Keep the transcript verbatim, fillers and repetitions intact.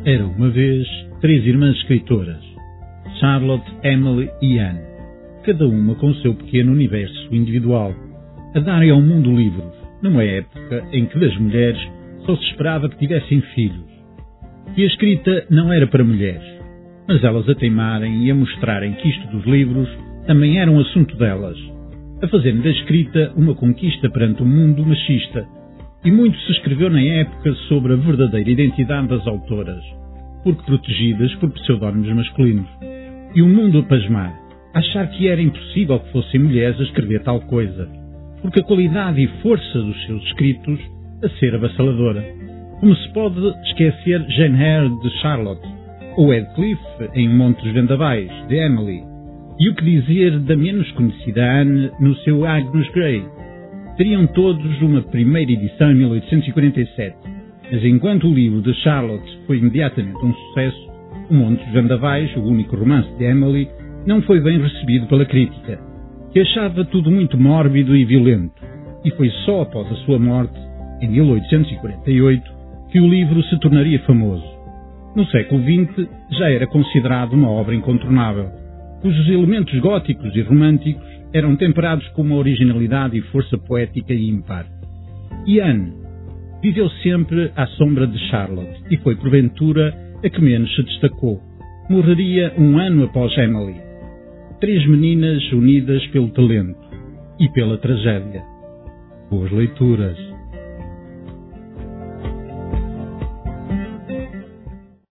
Era uma vez três irmãs escritoras, Charlotte, Emily e Anne, cada uma com o seu pequeno universo individual, a darem ao mundo livros, numa época em que das mulheres só se esperava que tivessem filhos. E a escrita não era para mulheres, mas elas a teimarem e a mostrarem que isto dos livros também era um assunto delas, a fazerem da escrita uma conquista perante o mundo machista. E muito se escreveu na época sobre a verdadeira identidade das autoras, porque protegidas por pseudónimos masculinos. E o mundo a pasmar, a achar que era impossível que fossem mulheres a escrever tal coisa, porque a qualidade e força dos seus escritos a ser avassaladora. Como se pode esquecer Jane Eyre de Charlotte, ou Heathcliff em Monte dos Vendavais, de Emily, e o que dizer da menos conhecida Anne no seu Agnes Grey. Teriam todos uma primeira edição em mil oitocentos e quarenta e sete, mas enquanto o livro de Charlotte foi imediatamente um sucesso, O Monte dos Vendavais, o único romance de Emily, não foi bem recebido pela crítica, que achava tudo muito mórbido e violento, e foi só após a sua morte, em mil oitocentos e quarenta e oito, que o livro se tornaria famoso. No século vinte já era considerado uma obra incontornável, cujos elementos góticos e românticos eram temperados com uma originalidade e força poética ímpar. E Anne viveu sempre à sombra de Charlotte e foi, porventura, a que menos se destacou. Morreria um ano após Emily. Três meninas unidas pelo talento e pela tragédia. Boas leituras.